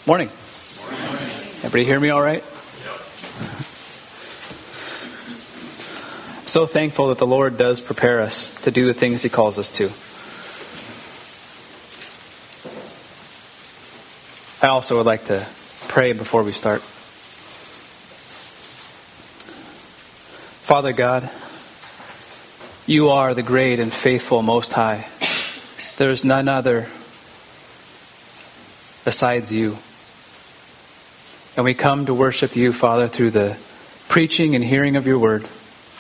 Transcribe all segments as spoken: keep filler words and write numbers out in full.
Morning. Everybody hear me all right? I'm so thankful that the Lord does prepare us to do the things He calls us to. I also would like to pray before we start. Father God, You are the great and faithful Most High. There is none other besides You. And we come to worship You, Father, through the preaching and hearing of Your word.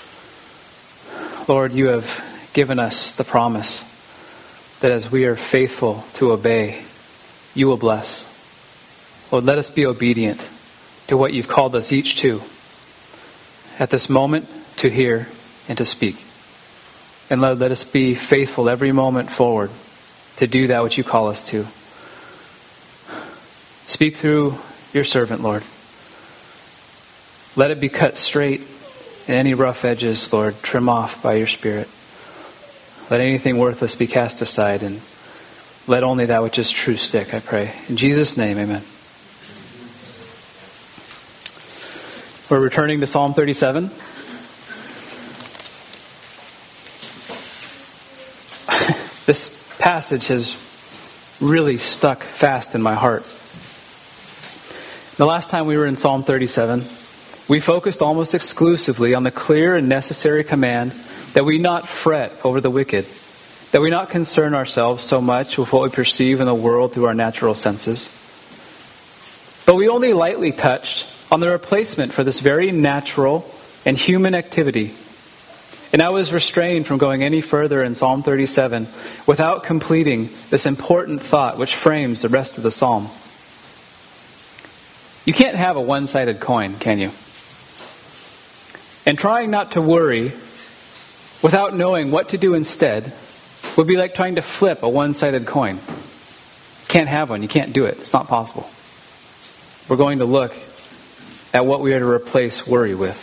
Lord, You have given us the promise that as we are faithful to obey, You will bless. Lord, let us be obedient to what You've called us each to at this moment to hear and to speak. And Lord, let us be faithful every moment forward to do that which You call us to. Speak through Your servant, Lord. Let it be cut straight, and any rough edges, Lord, trim off by Your Spirit. Let anything worthless be cast aside, and let only that which is true stick, I pray. In Jesus' name, amen. We're returning to Psalm thirty-seven. This passage has really stuck fast in my heart. The last time we were in Psalm thirty-seven, we focused almost exclusively on the clear and necessary command that we not fret over the wicked, that we not concern ourselves so much with what we perceive in the world through our natural senses. But we only lightly touched on the replacement for this very natural and human activity. And I was restrained from going any further in Psalm thirty-seven without completing this important thought which frames the rest of the psalm. You can't have a one-sided coin, can you? And trying not to worry without knowing what to do instead would be like trying to flip a one-sided coin. Can't have one. You can't do it. It's not possible. We're going to look at what we are to replace worry with.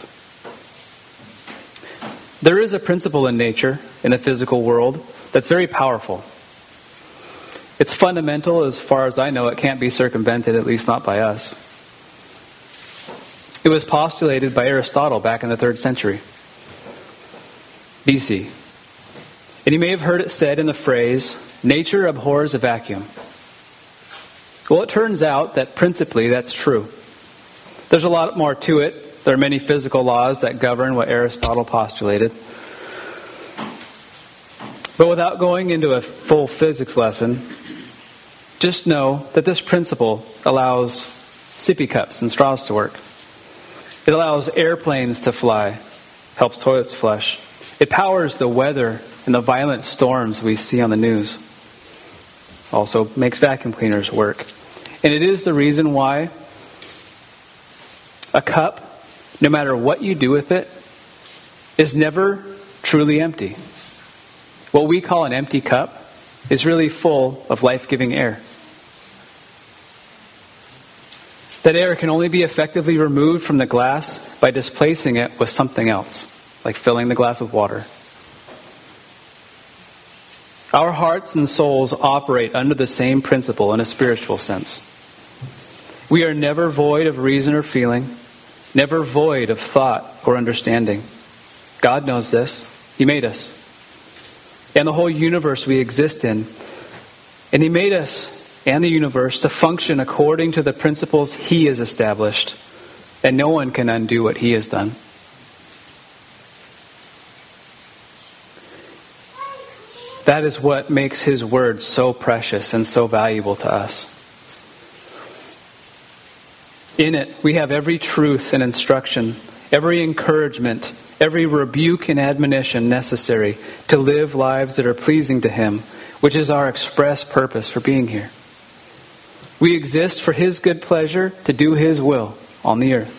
There is a principle in nature, in the physical world, that's very powerful. It's fundamental. As far as I know, it can't be circumvented, at least not by us. It was postulated by Aristotle back in the third century B C. And you may have heard it said in the phrase, nature abhors a vacuum. Well, it turns out that principally that's true. There's a lot more to it. There are many physical laws that govern what Aristotle postulated. But without going into a full physics lesson, just know that this principle allows sippy cups and straws to work. It allows airplanes to fly, helps toilets flush. It powers the weather and the violent storms we see on the news. Also makes vacuum cleaners work. And it is the reason why a cup, no matter what you do with it, is never truly empty. What we call an empty cup is really full of life-giving air. That air can only be effectively removed from the glass by displacing it with something else, like filling the glass with water. Our hearts and souls operate under the same principle in a spiritual sense. We are never void of reason or feeling, never void of thought or understanding. God knows this. He made us. And the whole universe we exist in. And He made us and the universe to function according to the principles He has established. And no one can undo what He has done. That is what makes His word so precious and so valuable to us. In it, we have every truth and instruction, every encouragement, every rebuke and admonition necessary to live lives that are pleasing to Him, which is our express purpose for being here. We exist for His good pleasure to do His will on the earth.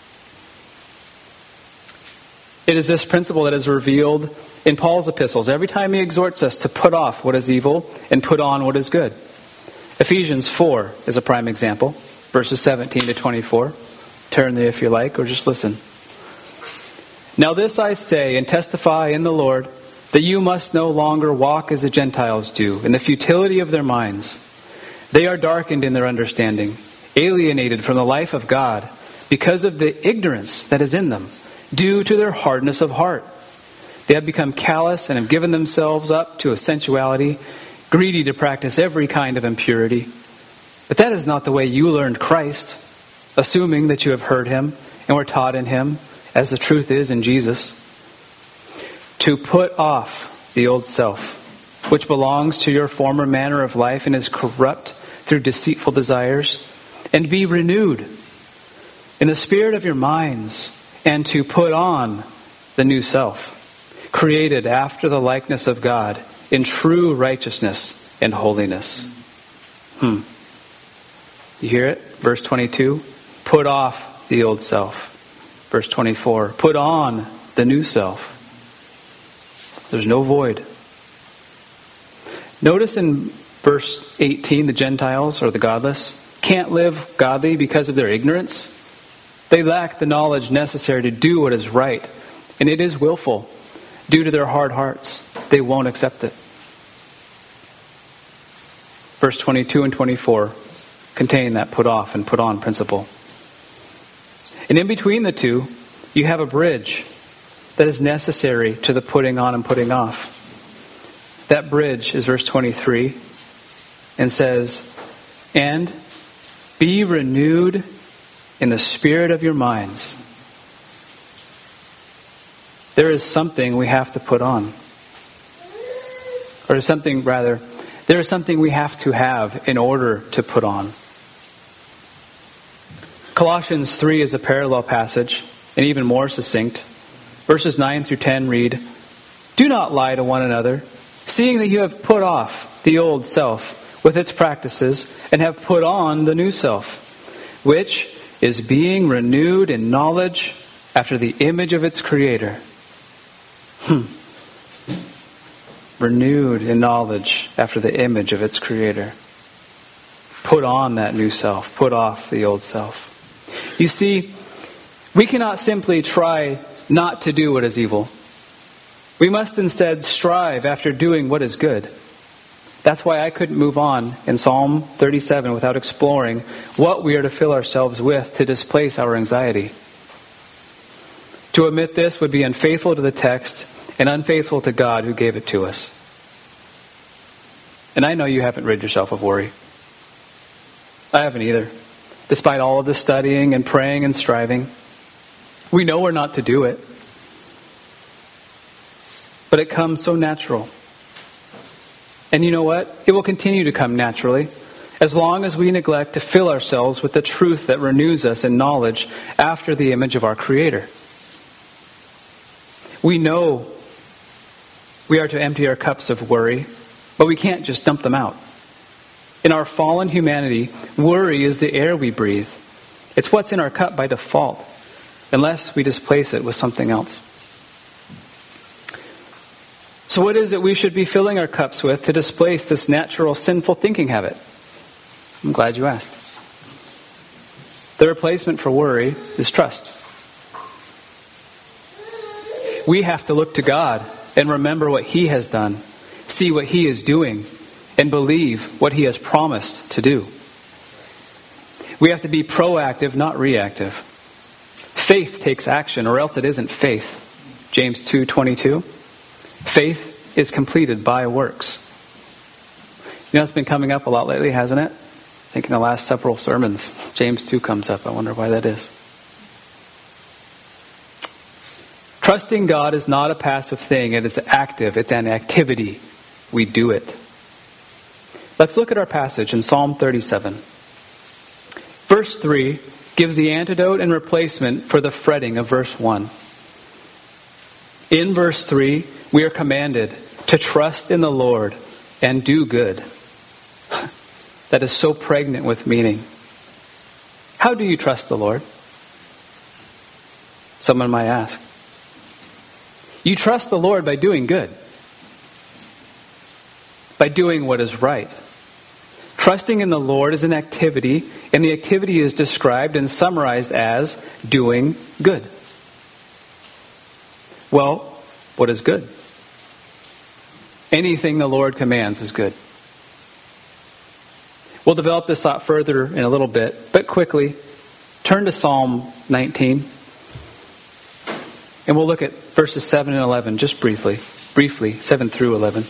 It is this principle that is revealed in Paul's epistles every time he exhorts us to put off what is evil and put on what is good. Ephesians four is a prime example, verses seventeen to twenty-four. Turn there if you like, or just listen. Now this I say and testify in the Lord, that you must no longer walk as the Gentiles do, in the futility of their minds. They are darkened in their understanding, alienated from the life of God because of the ignorance that is in them, due to their hardness of heart. They have become callous and have given themselves up to a sensuality, greedy to practice every kind of impurity. But that is not the way you learned Christ, assuming that you have heard him and were taught in him, as the truth is in Jesus. To put off the old self, which belongs to your former manner of life and is corrupt through deceitful desires, and be renewed in the spirit of your minds, and to put on the new self, created after the likeness of God in true righteousness and holiness. Hmm. You hear it? Verse twenty-two. Put off the old self. Verse twenty-four. Put on the new self. There's no void. Notice in verse eighteen, the Gentiles, or the godless, can't live godly because of their ignorance. They lack the knowledge necessary to do what is right, and it is willful. Due to their hard hearts, they won't accept it. Verse twenty-two and twenty-four contain that put off and put on principle. And in between the two, you have a bridge that is necessary to the putting on and putting off. That bridge is verse twenty-three and says, and be renewed in the spirit of your minds. There is something we have to put on. Or something, rather, there is something we have to have in order to put on. Colossians three is a parallel passage, and even more succinct. Verses nine through ten read, do not lie to one another, seeing that you have put off the old self with its practices, and have put on the new self, which is being renewed in knowledge after the image of its creator. Hmm. Renewed in knowledge after the image of its creator. Put on that new self. Put off the old self. You see, we cannot simply try not to do what is evil. We must instead strive after doing what is good. That's why I couldn't move on in Psalm thirty-seven without exploring what we are to fill ourselves with to displace our anxiety. To omit this would be unfaithful to the text and unfaithful to God who gave it to us. And I know you haven't rid yourself of worry. I haven't either. Despite all of the studying and praying and striving, we know we're not to do it. But it comes so natural. And you know what? It will continue to come naturally as long as we neglect to fill ourselves with the truth that renews us in knowledge after the image of our Creator. We know we are to empty our cups of worry, but we can't just dump them out. In our fallen humanity, worry is the air we breathe. It's what's in our cup by default, unless we displace it with something else. So what is it we should be filling our cups with to displace this natural sinful thinking habit? I'm glad you asked. The replacement for worry is trust. We have to look to God and remember what He has done, see what He is doing, and believe what He has promised to do. We have to be proactive, not reactive. Faith takes action, or else it isn't faith. James two twenty-two. Faith is completed by works. You know, it's been coming up a lot lately, hasn't it? I think in the last several sermons, James two comes up. I wonder why that is. Trusting God is not a passive thing. It is active. It's an activity. We do it. Let's look at our passage in Psalm thirty-seven. Verse three gives the antidote and replacement for the fretting of verse one. In verse three, we are commanded to trust in the Lord and do good. That is so pregnant with meaning. How do you trust the Lord? Someone might ask. You trust the Lord by doing good. By doing what is right. Trusting in the Lord is an activity, and the activity is described and summarized as doing good. Well, what is good? Anything the Lord commands is good. We'll develop this thought further in a little bit, but quickly, turn to Psalm nineteen. And we'll look at verses seven and eleven just briefly. Briefly, seven through eleven.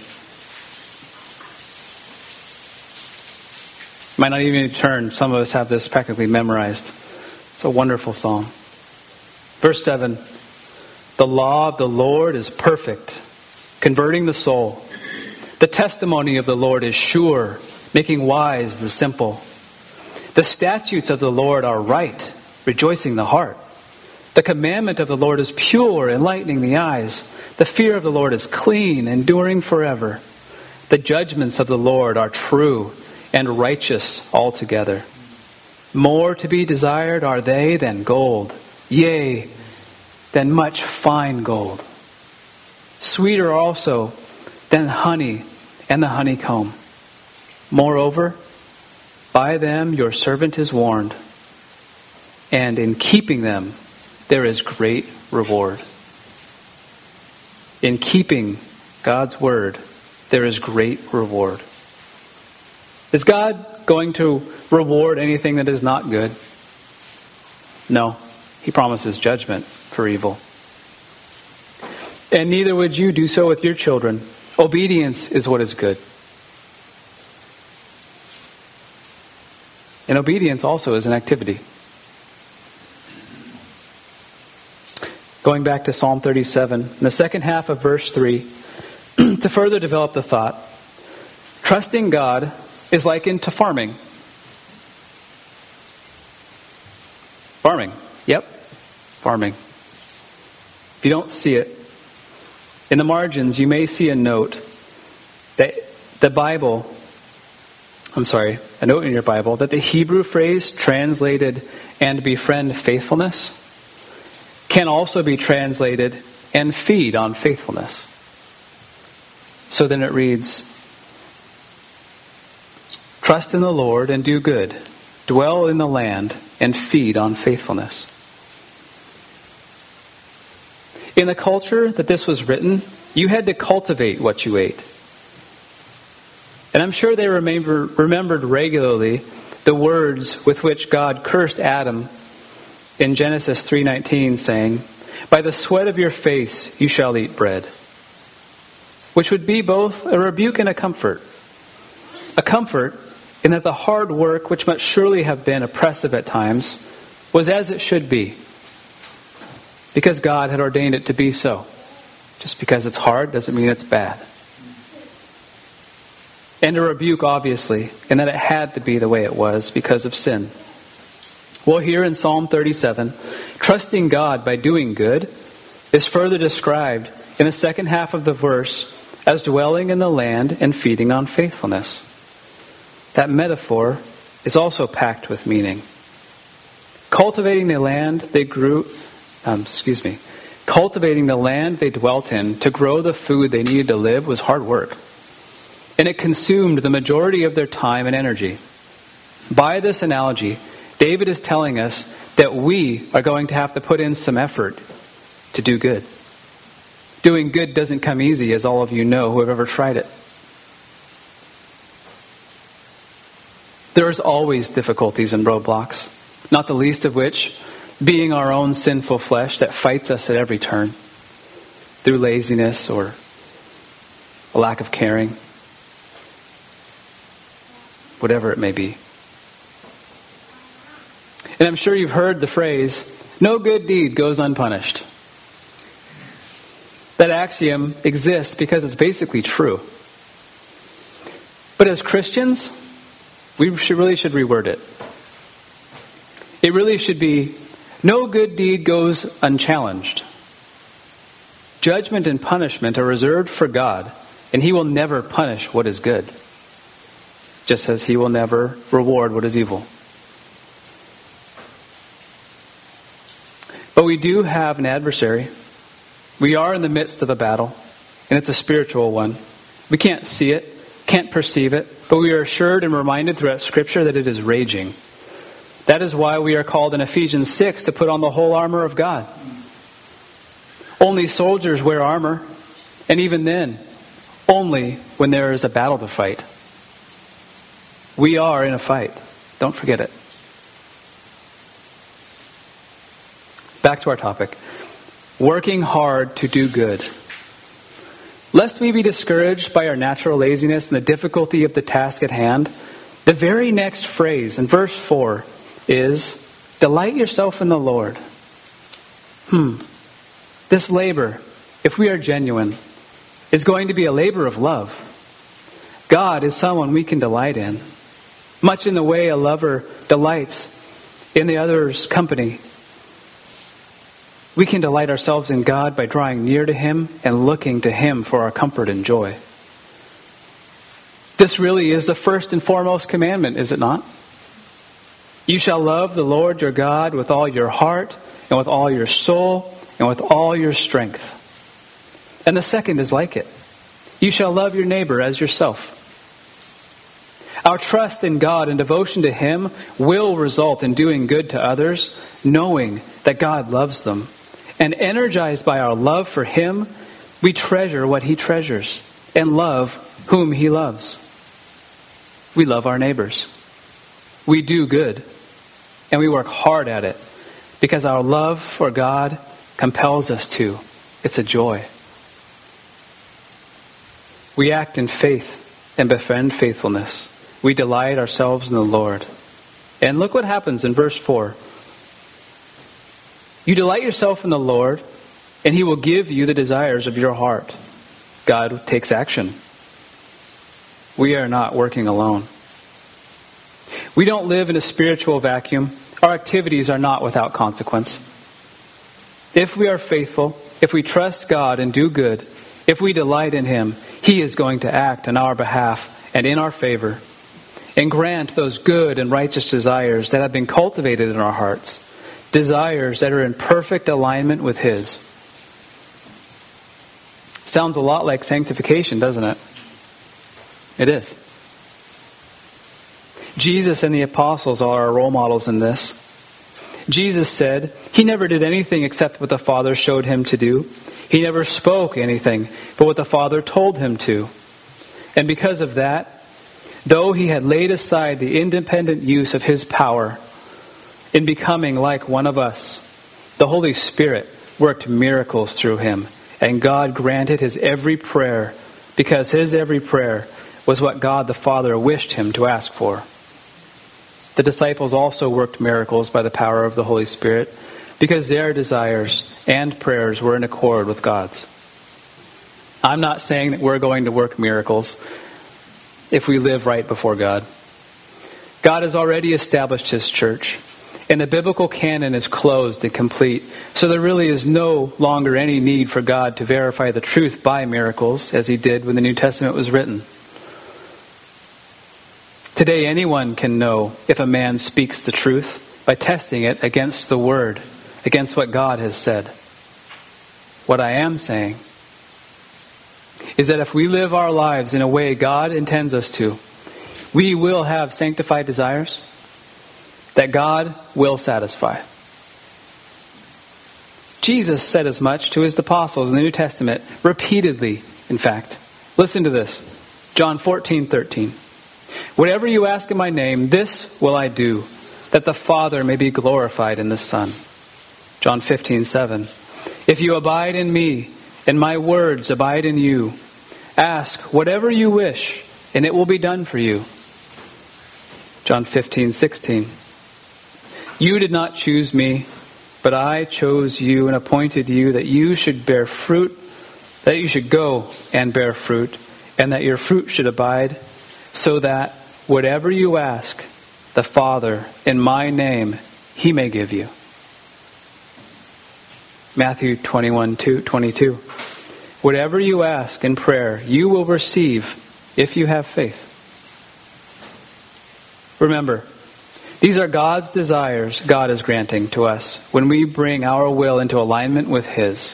Might not even turn. Some of us have this practically memorized. It's a wonderful psalm. Verse seven. The law of the Lord is perfect, converting the soul. The testimony of the Lord is sure, making wise the simple. The statutes of the Lord are right, rejoicing the heart. The commandment of the Lord is pure, enlightening the eyes. The fear of the Lord is clean, enduring forever. The judgments of the Lord are true and righteous altogether. More to be desired are they than gold, yea, than much fine gold. Sweeter also than honey and the honeycomb. Moreover, by them your servant is warned, and in keeping them there is great reward. In keeping God's word, there is great reward. Is God going to reward anything that is not good? No. He promises judgment for evil. And neither would you do so with your children. Obedience is what is good. And obedience also is an activity. Going back to Psalm thirty-seven, in the second half of verse three, to further develop the thought, trusting God is likened to farming. Farming. Yep. Farming. If you don't see it, in the margins you may see a note that the Bible, I'm sorry, a note in your Bible that the Hebrew phrase translated and befriend faithfulness can also be translated and feed on faithfulness. So then it reads, trust in the Lord and do good. Dwell in the land and feed on faithfulness. In the culture that this was written, you had to cultivate what you ate. And I'm sure they remember, remembered regularly the words with which God cursed Adam in Genesis three nineteen, saying, by the sweat of your face you shall eat bread. Which would be both a rebuke and a comfort. A comfort in that the hard work, which must surely have been oppressive at times, was as it should be. Because God had ordained it to be so. Just because it's hard doesn't mean it's bad. And a rebuke, obviously, in that it had to be the way it was because of sin. Well, here in Psalm thirty-seven, trusting God by doing good is further described in the second half of the verse as dwelling in the land and feeding on faithfulness. That metaphor is also packed with meaning. Cultivating the land they grew, um, excuse me, cultivating the land they dwelt in to grow the food they needed to live was hard work. And it consumed the majority of their time and energy. By this analogy, David is telling us that we are going to have to put in some effort to do good. Doing good doesn't come easy, as all of you know who have ever tried it. There's always difficulties and roadblocks, not the least of which being our own sinful flesh that fights us at every turn through laziness or a lack of caring, whatever it may be. And I'm sure you've heard the phrase, no good deed goes unpunished. That axiom exists because it's basically true. But as Christians, we should really should reword it. It really should be, no good deed goes unchallenged. Judgment and punishment are reserved for God, and He will never punish what is good, just as He will never reward what is evil. But we do have an adversary. We are in the midst of a battle, and it's a spiritual one. We can't see it, can't perceive it, but we are assured and reminded throughout Scripture that it is raging. That is why we are called in Ephesians six to put on the whole armor of God. Only soldiers wear armor, and even then, only when there is a battle to fight. We are in a fight. Don't forget it. Back to our topic. Working hard to do good. Lest we be discouraged by our natural laziness and the difficulty of the task at hand, the very next phrase in verse four is, delight yourself in the Lord. Hmm. This labor, if we are genuine, is going to be a labor of love. God is someone we can delight in, much in the way a lover delights in the other's company. We can delight ourselves in God by drawing near to Him and looking to Him for our comfort and joy. This really is the first and foremost commandment, is it not? You shall love the Lord your God with all your heart and with all your soul and with all your strength. And the second is like it. You shall love your neighbor as yourself. Our trust in God and devotion to Him will result in doing good to others, knowing that God loves them. And energized by our love for Him, we treasure what He treasures and love whom He loves. We love our neighbors. We do good. And we work hard at it because our love for God compels us to. It's a joy. We act in faith and befriend faithfulness. We delight ourselves in the Lord. And look what happens in verse four. You delight yourself in the Lord, and He will give you the desires of your heart. God takes action. We are not working alone. We don't live in a spiritual vacuum. Our activities are not without consequence. If we are faithful, if we trust God and do good, if we delight in Him, He is going to act on our behalf and in our favor and grant those good and righteous desires that have been cultivated in our hearts. Desires that are in perfect alignment with His. Sounds a lot like sanctification, doesn't it? It is. Jesus and the apostles are our role models in this. Jesus said He never did anything except what the Father showed Him to do. He never spoke anything but what the Father told Him to. And because of that, though He had laid aside the independent use of His power in becoming like one of us, the Holy Spirit worked miracles through Him, and God granted His every prayer because His every prayer was what God the Father wished Him to ask for. The disciples also worked miracles by the power of the Holy Spirit because their desires and prayers were in accord with God's. I'm not saying that we're going to work miracles if we live right before God. God has already established His church, and the biblical canon is closed and complete, so there really is no longer any need for God to verify the truth by miracles, as He did when the New Testament was written. Today, anyone can know if a man speaks the truth by testing it against the Word, against what God has said. What I am saying is that if we live our lives in a way God intends us to, we will have sanctified desires that God will satisfy. Jesus said as much to His apostles in the New Testament, repeatedly, in fact. Listen to this. John fourteen thirteen. Whatever you ask in my name, this will I do, that the Father may be glorified in the Son. John fifteen seven. If you abide in me, and my words abide in you, ask whatever you wish, and it will be done for you. John fifteen sixteen. You did not choose me, but I chose you and appointed you that you should bear fruit, that you should go and bear fruit, and that your fruit should abide, so that whatever you ask the Father in my name, He may give you. Matthew twenty-one twenty-two. Whatever you ask in prayer, you will receive if you have faith. Remember, these are God's desires God is granting to us when we bring our will into alignment with His.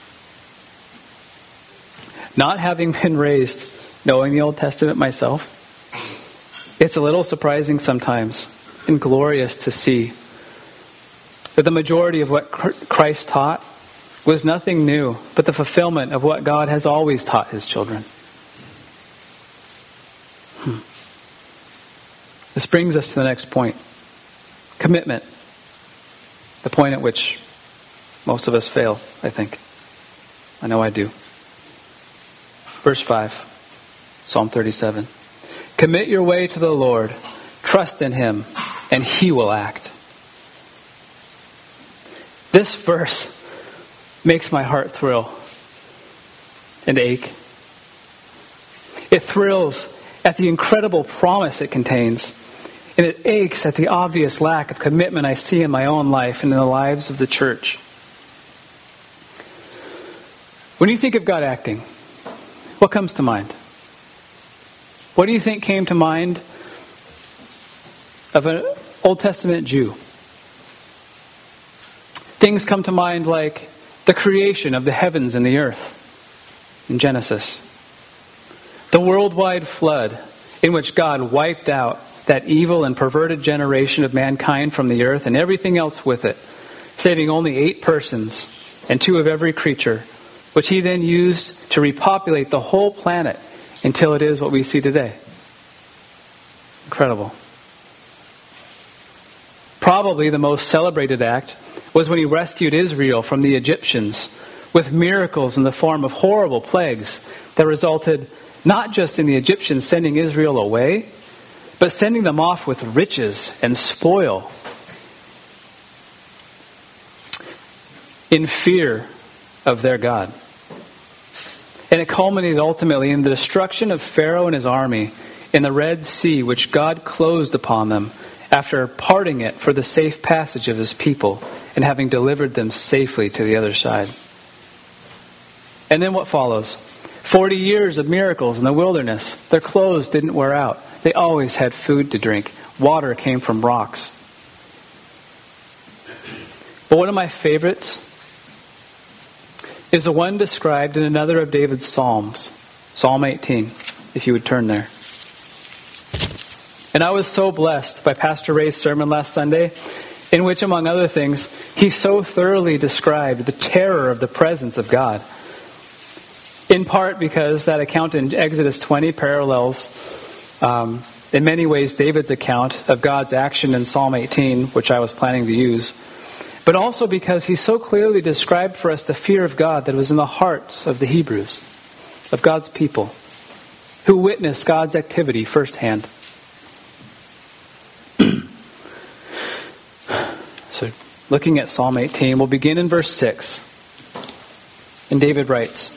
Not having been raised knowing the Old Testament myself, it's a little surprising sometimes and glorious to see that the majority of what Christ taught was nothing new, but the fulfillment of what God has always taught His children. Hmm. This brings us to the next point. Commitment. The point at which most of us fail, I think. I know I do. Verse five, Psalm thirty-seven. Commit your way to the Lord. Trust in Him, and He will act. This verse makes my heart thrill and ache. It thrills at the incredible promise it contains, and it aches at the obvious lack of commitment I see in my own life and in the lives of the church. When you think of God acting, what comes to mind? What do you think came to mind of an Old Testament Jew? Things come to mind like the creation of the heavens and the earth in Genesis. The worldwide flood in which God wiped out that evil and perverted generation of mankind from the earth and everything else with it, saving only eight persons and two of every creature, which He then used to repopulate the whole planet until it is what we see today. Incredible. Probably the most celebrated act was when He rescued Israel from the Egyptians with miracles in the form of horrible plagues that resulted not just in the Egyptians sending Israel away, but sending them off with riches and spoil. In fear of their God. And it culminated ultimately in the destruction of Pharaoh and his army in the Red Sea, which God closed upon them after parting it for the safe passage of His people and having delivered them safely to the other side. And then what follows? Forty years of miracles in the wilderness. Their clothes didn't wear out. They always had food to drink. Water came from rocks. But one of my favorites is the one described in another of David's Psalms, Psalm eighteen, if you would turn there. And I was so blessed by Pastor Ray's sermon last Sunday, in which, among other things, he so thoroughly described the terror of the presence of God. In part because that account in Exodus twenty parallels, um, in many ways, David's account of God's action in Psalm eighteen, which I was planning to use. But also because he so clearly described for us the fear of God that was in the hearts of the Hebrews, of God's people, who witnessed God's activity firsthand. So, looking at Psalm eighteen, we'll begin in verse six. And David writes,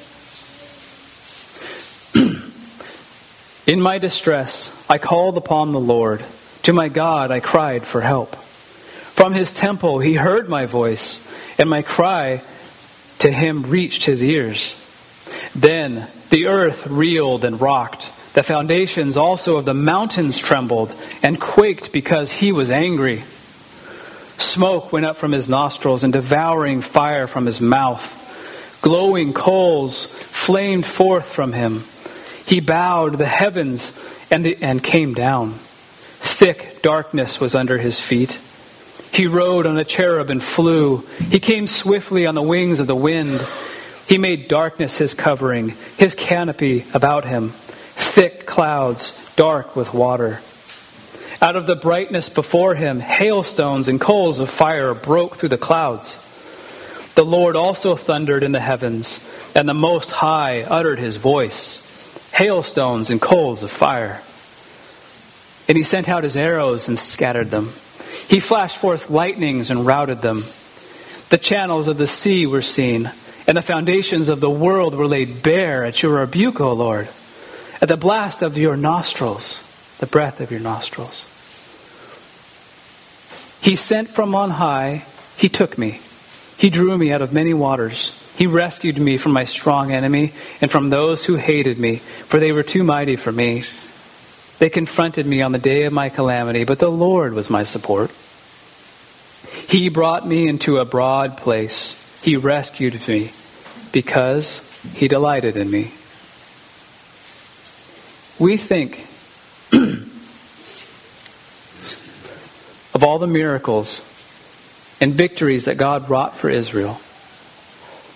In my distress, I called upon the Lord. To my God, I cried for help. From His temple, He heard my voice, and my cry to Him reached His ears. Then the earth reeled and rocked. The foundations also of the mountains trembled and quaked because He was angry. Smoke went up from His nostrils and devouring fire from His mouth. Glowing coals flamed forth from Him. He bowed the heavens and, the, and came down. Thick darkness was under His feet. He rode on a cherub and flew. He came swiftly on the wings of the wind. He made darkness His covering, His canopy about Him. Thick clouds, dark with water. Out of the brightness before Him, hailstones and coals of fire broke through the clouds. The Lord also thundered in the heavens, and the Most High uttered His voice. Hailstones and coals of fire. And He sent out His arrows and scattered them. He flashed forth lightnings and routed them. The channels of the sea were seen, and the foundations of the world were laid bare at your rebuke, O Lord, at the blast of your nostrils, the breath of your nostrils. He sent from on high, He took me. He drew me out of many waters. He rescued me from my strong enemy and from those who hated me, for they were too mighty for me. They confronted me on the day of my calamity, but the Lord was my support. He brought me into a broad place. He rescued me because He delighted in me. We think of all the miracles and victories that God wrought for Israel,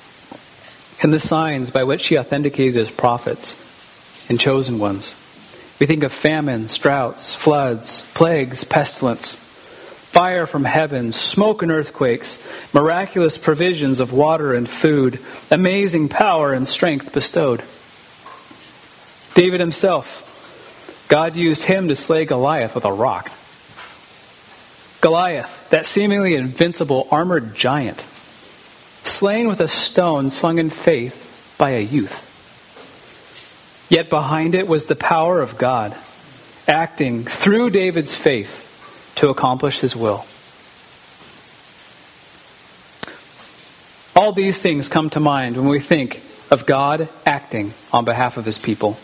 and the signs by which He authenticated His prophets and chosen ones. We think of famines, droughts, floods, plagues, pestilence, fire from heaven, smoke and earthquakes, miraculous provisions of water and food, amazing power and strength bestowed. David himself, God used him to slay Goliath with a rock. Goliath, that seemingly invincible armored giant, slain with a stone slung in faith by a youth. Yet behind it was the power of God, acting through David's faith to accomplish his will. All these things come to mind when we think of God acting on behalf of his people.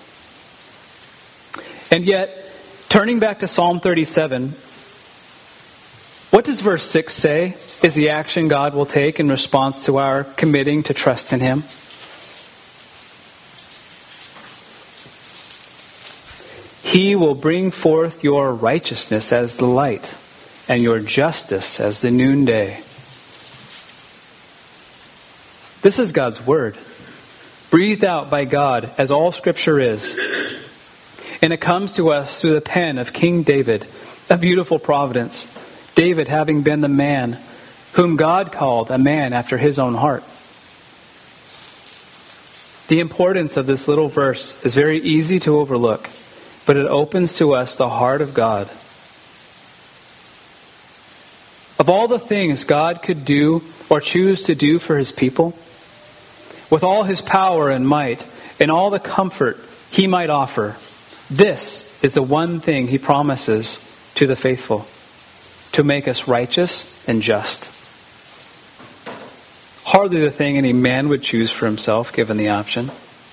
And yet, turning back to Psalm thirty-seven, what does verse six say is the action God will take in response to our committing to trust in him? He will bring forth your righteousness as the light, and your justice as the noonday. This is God's word, breathed out by God as all Scripture is. And it comes to us through the pen of King David, a beautiful providence. David having been the man whom God called a man after his own heart. The importance of this little verse is very easy to overlook, but it opens to us the heart of God. Of all the things God could do or choose to do for his people, with all his power and might and all the comfort he might offer, this is the one thing he promises to the faithful: to make us righteous and just. Hardly the thing any man would choose for himself, given the option.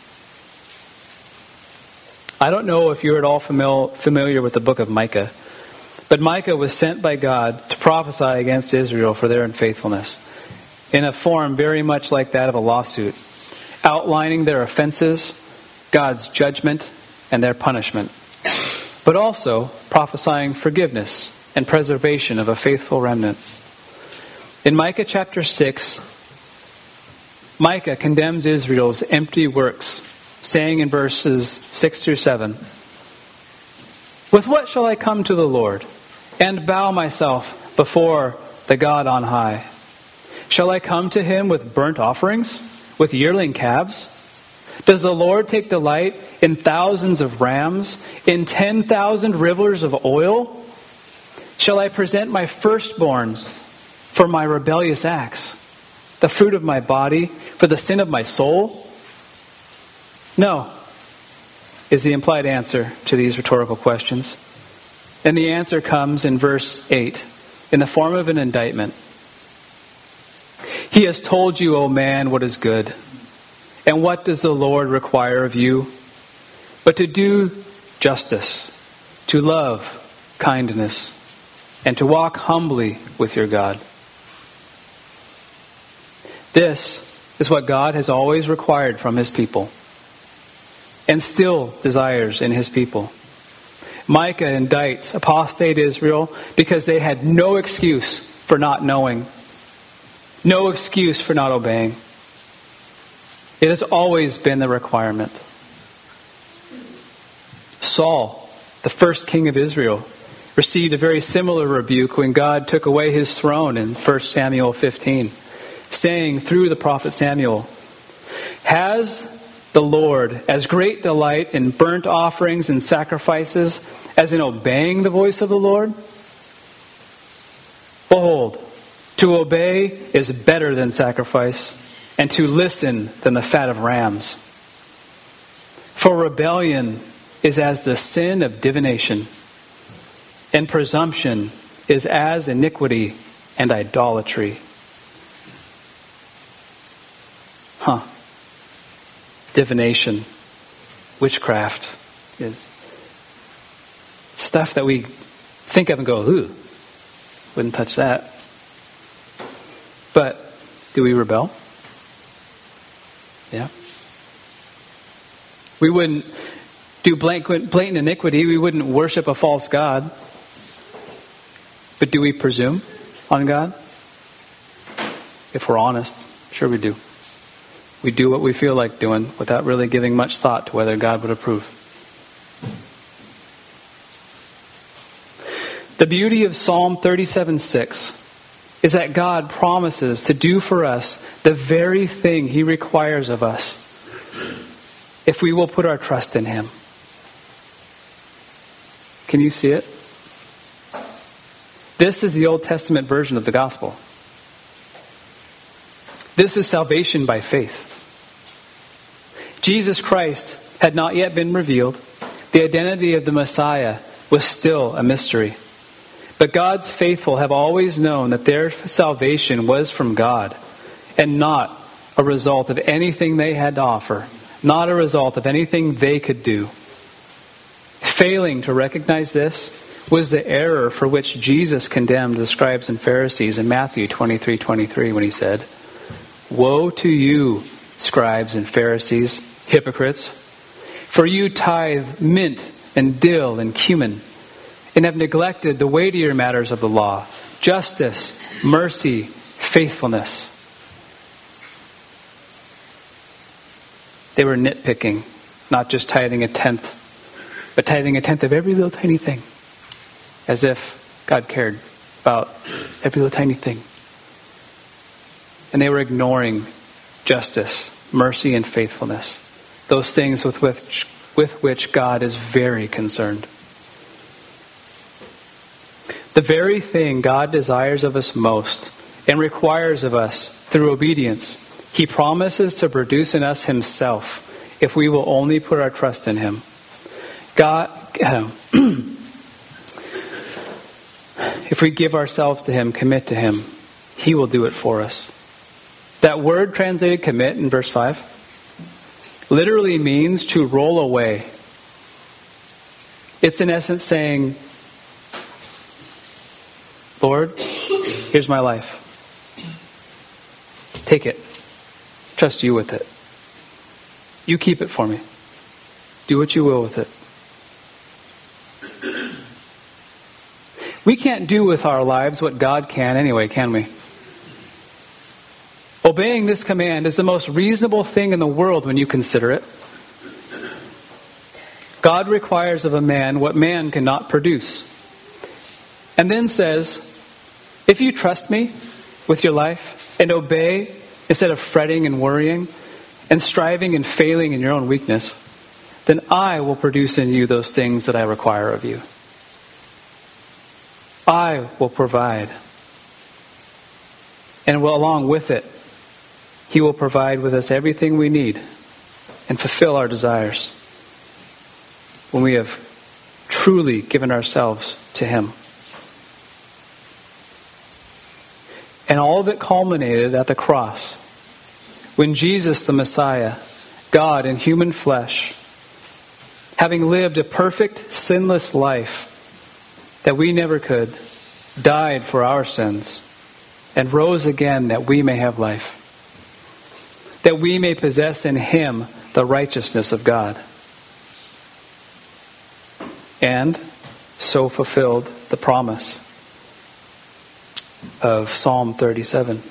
I don't know if you're at all famil- familiar with the book of Micah, but Micah was sent by God to prophesy against Israel for their unfaithfulness, in a form very much like that of a lawsuit, outlining their offenses, God's judgment, and their punishment, but also prophesying forgiveness and preservation of a faithful remnant. In Micah chapter six, Micah condemns Israel's empty works, saying in verses six through seven, "With what shall I come to the Lord and bow myself before the God on high? Shall I come to him with burnt offerings, with yearling calves? Does the Lord take delight in thousands of rams, in ten thousand rivers of oil? Shall I present my firstborn for my rebellious acts, the fruit of my body for the sin of my soul? No," is the implied answer to these rhetorical questions. And the answer comes in verse eight, in the form of an indictment. "He has told you, O man, what is good. And what does the Lord require of you? But to do justice, to love kindness, and to walk humbly with your God." This is what God has always required from his people, and still desires in his people. Micah indicts apostate Israel because they had no excuse for not knowing, no excuse for not obeying. It has always been the requirement. Saul, the first king of Israel, received a very similar rebuke when God took away his throne in First Samuel fifteen, saying through the prophet Samuel, "Has the Lord as great delight in burnt offerings and sacrifices as in obeying the voice of the Lord? Behold, to obey is better than sacrifice, and to listen than the fat of rams. For rebellion is as the sin of divination, and presumption is as iniquity and idolatry." Huh. Divination, witchcraft is stuff that we think of and go, ooh, wouldn't touch that. But do we rebel? Yeah. We wouldn't do blatant iniquity. We wouldn't worship a false god. But do we presume on God? If we're honest, sure we do. We do what we feel like doing without really giving much thought to whether God would approve. The beauty of Psalm thirty-seven six is that God promises to do for us the very thing he requires of us if we will put our trust in him. Can you see it? This is the Old Testament version of the gospel. This is salvation by faith. Jesus Christ had not yet been revealed. The identity of the Messiah was still a mystery. But God's faithful have always known that their salvation was from God and not a result of anything they had to offer, not a result of anything they could do. Failing to recognize this was the error for which Jesus condemned the scribes and Pharisees in Matthew twenty-three twenty-three when he said, "Woe to you, scribes and Pharisees, hypocrites, for you tithe mint and dill and cumin, and have neglected the weightier matters of the law, justice, mercy, faithfulness." They were nitpicking, not just tithing a tenth, but tithing a tenth of every little tiny thing, as if God cared about every little tiny thing. And they were ignoring justice, mercy, and faithfulness, those things with which, with which God is very concerned. The very thing God desires of us most and requires of us through obedience, he promises to produce in us himself if we will only put our trust in him. God, uh, if we give ourselves to him, commit to him, he will do it for us. That word translated commit in verse five literally means to roll away. It's in essence saying, Lord, here's my life. Take it. Trust you with it. You keep it for me. Do what you will with it. We can't do with our lives what God can anyway, can we? Obeying this command is the most reasonable thing in the world when you consider it. God requires of a man what man cannot produce. And then says, if you trust me with your life and obey instead of fretting and worrying and striving and failing in your own weakness, then I will produce in you those things that I require of you. I will provide. And will, along with it, he will provide with us everything we need and fulfill our desires when we have truly given ourselves to him. And all of it culminated at the cross, when Jesus, the Messiah, God in human flesh, having lived a perfect, sinless life that we never could, died for our sins, and rose again that we may have life, that we may possess in him the righteousness of God, and so fulfilled the promise of Psalm thirty-seven.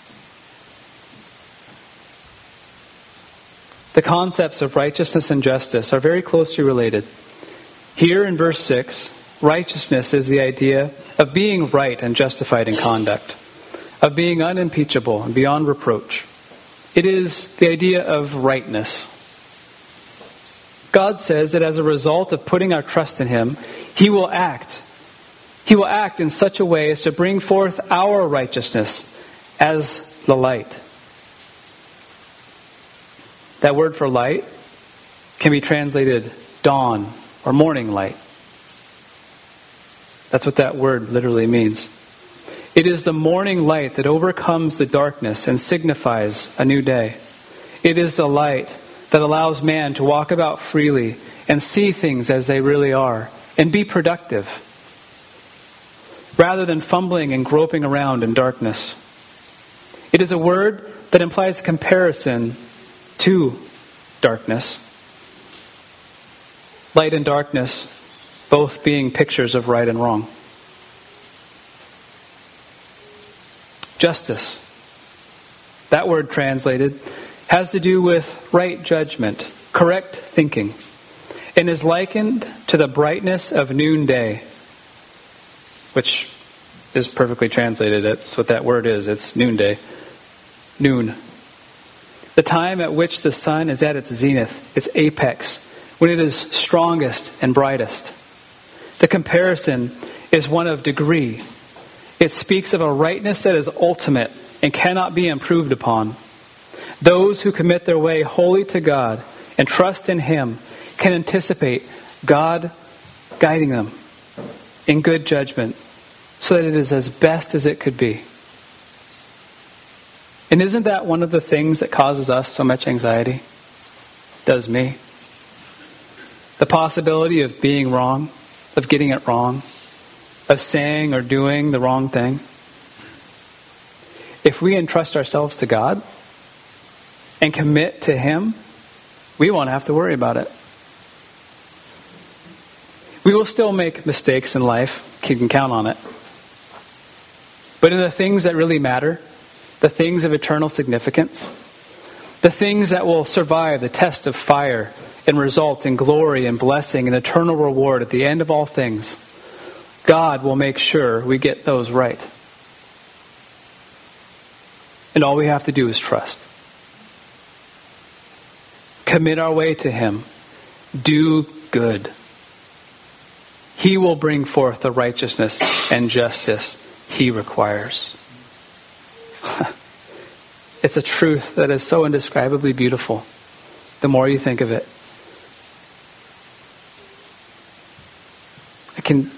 The concepts of righteousness and justice are very closely related. Here in verse six, righteousness is the idea of being right and justified in conduct, of being unimpeachable and beyond reproach. It is the idea of rightness. God says that as a result of putting our trust in him, he will act. He will act in such a way as to bring forth our righteousness as the light. That word for light can be translated dawn or morning light. That's what that word literally means. It is the morning light that overcomes the darkness and signifies a new day. It is the light that allows man to walk about freely and see things as they really are and be productive, rather than fumbling and groping around in darkness. It is a word that implies comparison to darkness. Light and darkness both being pictures of right and wrong. Justice. That word translated has to do with right judgment, correct thinking, and is likened to the brightness of noonday. which is perfectly translated. That's what that word is. It's noonday. Noon. The time at which the sun is at its zenith, its apex, when it is strongest and brightest. The comparison is one of degree. It speaks of a rightness that is ultimate and cannot be improved upon. Those who commit their way wholly to God and trust in Him can anticipate God guiding them in good judgment so that it is as best as it could be. And isn't that one of the things that causes us so much anxiety? It does me. The possibility of being wrong, of getting it wrong, of saying or doing the wrong thing. If we entrust ourselves to God and commit to Him, we won't have to worry about it. We will still make mistakes in life. You can count on it. But in the things that really matter, the things of eternal significance, the things that will survive the test of fire and result in glory and blessing and eternal reward at the end of all things, God will make sure we get those right. And all we have to do is trust. Commit our way to Him. Do good. He will bring forth the righteousness and justice He requires. It's a truth that is so indescribably beautiful, the more you think of it. I can...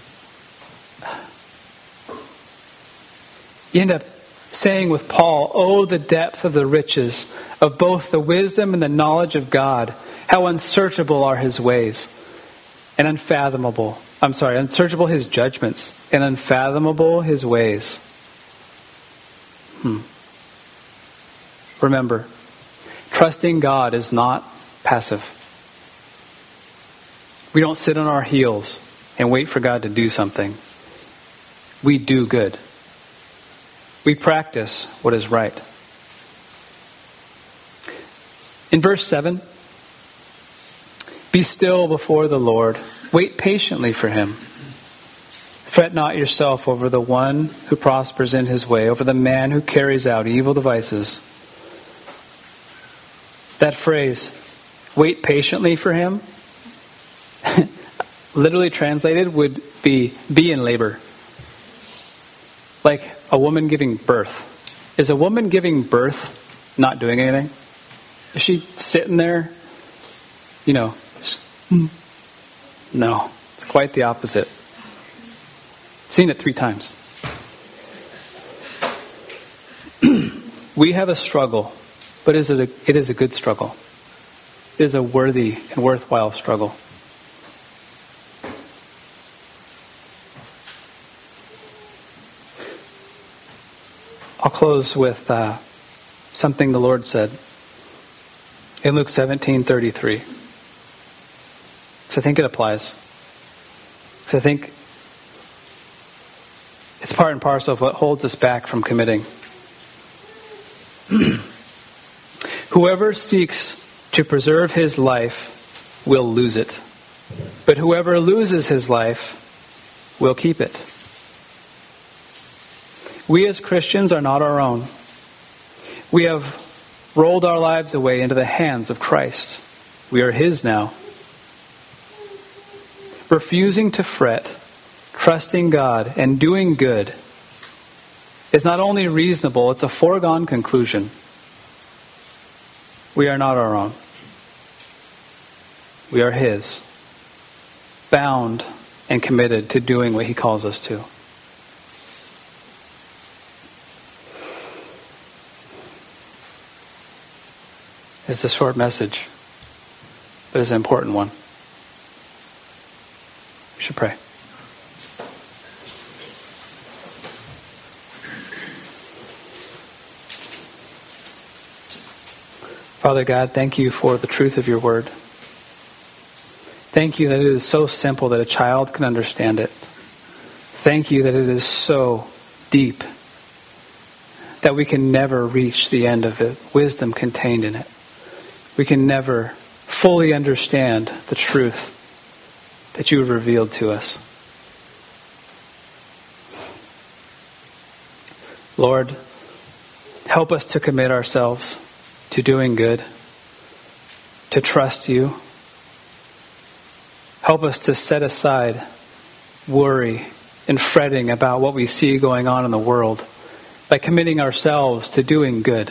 You end up saying with Paul, "Oh, the depth of the riches of both the wisdom and the knowledge of God. How unsearchable are His ways, and unfathomable." I'm sorry, unsearchable His judgments, and unfathomable His ways. Hmm. Remember, trusting God is not passive. We don't sit on our heels and wait for God to do something. We do good. We practice what is right. In verse seven, "Be still before the Lord. Wait patiently for Him. Fret not yourself over the one who prospers in his way, over the man who carries out evil devices." That phrase, "wait patiently for Him," literally translated would be be in labor. Like a woman giving birth. Is a woman giving birth not doing anything? Is she sitting there, you know, just, no, it's quite the opposite. Seen it three times. We have a struggle, but it is a, it is a good struggle. It is a worthy and worthwhile struggle. I'll close with uh, something the Lord said in Luke seventeen thirty-three. Because I think it applies. Because I think it's part and parcel of what holds us back from committing. Whoever seeks to preserve his life will lose it. But whoever loses his life will keep it. We as Christians are not our own. We have rolled our lives away into the hands of Christ. We are His now. Refusing to fret, trusting God, and doing good is not only reasonable, it's a foregone conclusion. We are not our own. We are His, bound and committed to doing what He calls us to. It's a short message, but it's an important one. We should pray. Father God, thank you for the truth of your word. Thank you that it is so simple that a child can understand it. Thank you that it is so deep that we can never reach the end of it, wisdom contained in it. We can never fully understand the truth that you have revealed to us. Lord, help us to commit ourselves to doing good, to trust you. Help us to set aside worry and fretting about what we see going on in the world by committing ourselves to doing good.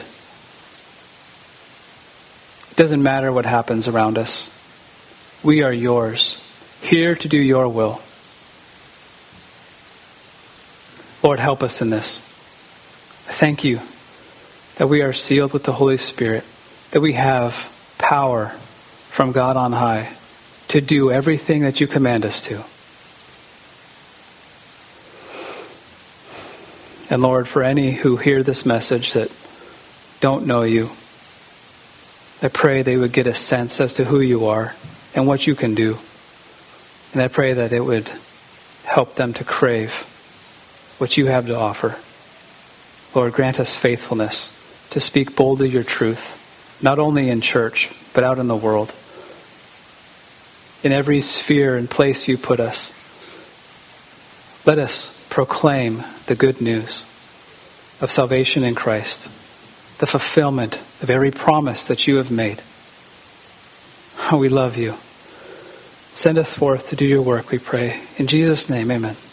It doesn't matter what happens around us. We are yours, here to do your will. Lord, help us in this. Thank you that we are sealed with the Holy Spirit, that we have power from God on high to do everything that you command us to. And Lord, for any who hear this message that don't know you, I pray they would get a sense as to who you are and what you can do. And I pray that it would help them to crave what you have to offer. Lord, grant us faithfulness to speak boldly your truth, not only in church, but out in the world. In every sphere and place you put us, let us proclaim the good news of salvation in Christ, the fulfillment of every promise that you have made. Oh, we love you. Send us forth to do your work, we pray. In Jesus' name, amen.